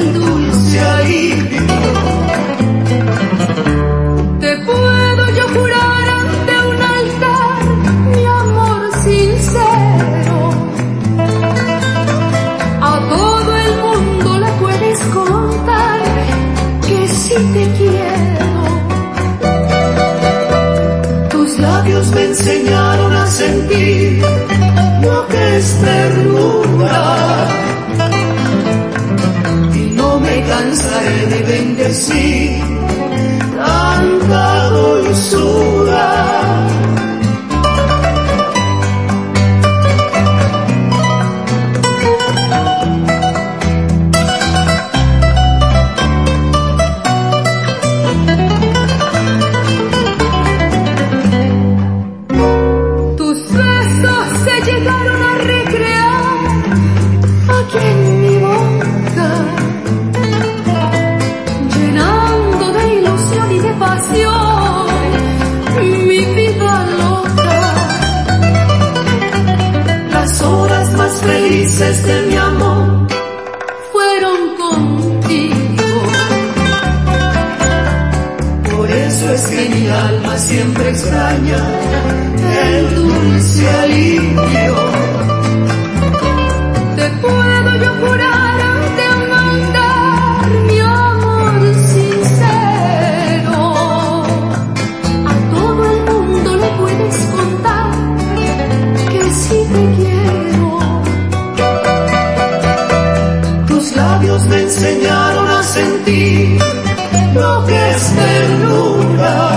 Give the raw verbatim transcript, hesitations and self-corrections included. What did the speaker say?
el dulce alivio. Te puedo yo jurar ante un altar mi amor sincero. A todo el mundo le puedes contar que sí te quiero. Tus labios me enseñaron a sentir lo que es ternura, y no me cansaré de bendecir tanta dulzura. Tus besos se llegaron a recrear aquí en mi boca, llenando de ilusión y de pasión mi vida loca. Las horas más felices de mi amor Fueron contigo. por eso es que mi alma siempre extraña el dulce alivio. Te puedo yo jurar ante un altar mi amor sincero. A todo el mundo le puedes contar que sí te quiero. Tus labios me enseñaron a sentir lo que es ternura,